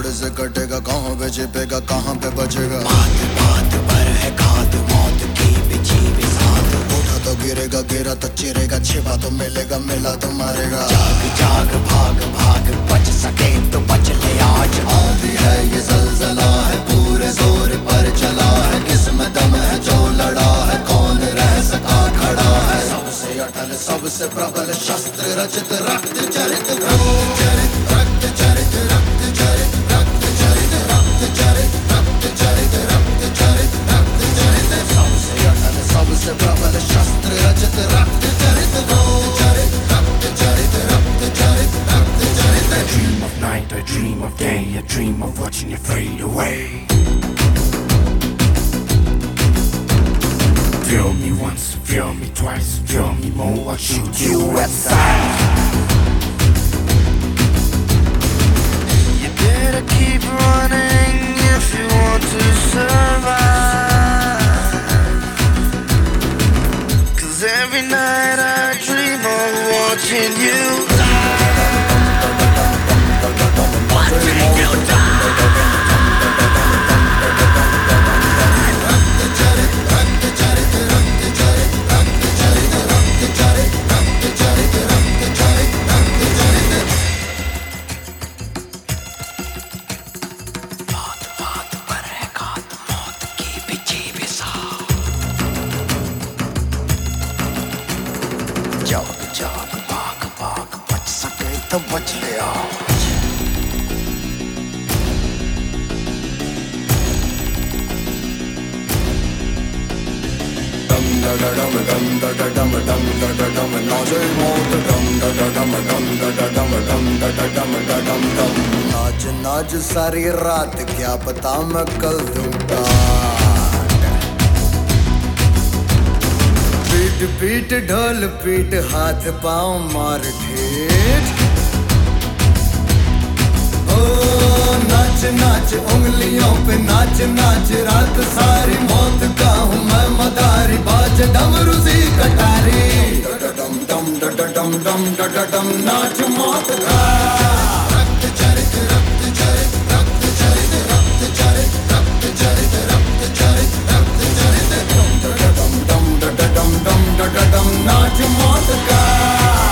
से कटेगा, कहाँ पे छिपेगा, कहाँ पे बचेगा। बात बात पर है घात, मौत की बिछी बिसात। उठा तो गिरेगा, गिरा तो चिरेगा, छिपा तो मिलेगा, मिला तो मारेगा। जाग जाग भाग भाग, बच सके तो बच ले आज। आंधी है ये ज़लज़ला है, पूरे जोर पर चला है। किसमें दम है जो लड़ा है, कौन रह सका खड़ा है। सबसे अटल सबसे प्रबल शस्त्र रचित, रक्त चरित रक्त चरित रक्त चरित रक्त चरित रक्त चरित रक्त चरित रक्त चरित रक्त चरित रक्त चरित। सबसे अटल सबसे प्रबल शस्त्र रचित, रक्त चरित रक्त चरित रक्त चरित रक्त चरित रक्त चरित। I dream of night, I dream of day, I dream of watching you fade away. Feel me once, feel me twice, feel me more, I'll shoot you at sight. You better keep running if you want to survive. 'Cause every night I dream of watching you watching you die. जाग जाग भाग भाग, बच सके तो बच ले आज। डम डा डा डम डम डा डा डम डम डा डा डम, नाचे मौत डम डा डा डम डम डा डा डम डम डा डा डम डा डम डम। नाच नाच सारी रात, क्या पता मैं कल दूंगा। पीट पीट ढोल पीट, हाथ पाँव मार ठेठ। ओ नाच नाच उंगलियों पे नाच नाच, रात सारी मौत का हूँ मैं मदारी। बाज डमरू सी कटारी, डम डम डम डम डम, नाच मौत का। रक्त चरित रक्त चरित रक्त चरित रक्त चरित रक्त चरित रक्त चरित रक्त चरित। डम डम डम डम, नाच मौत का।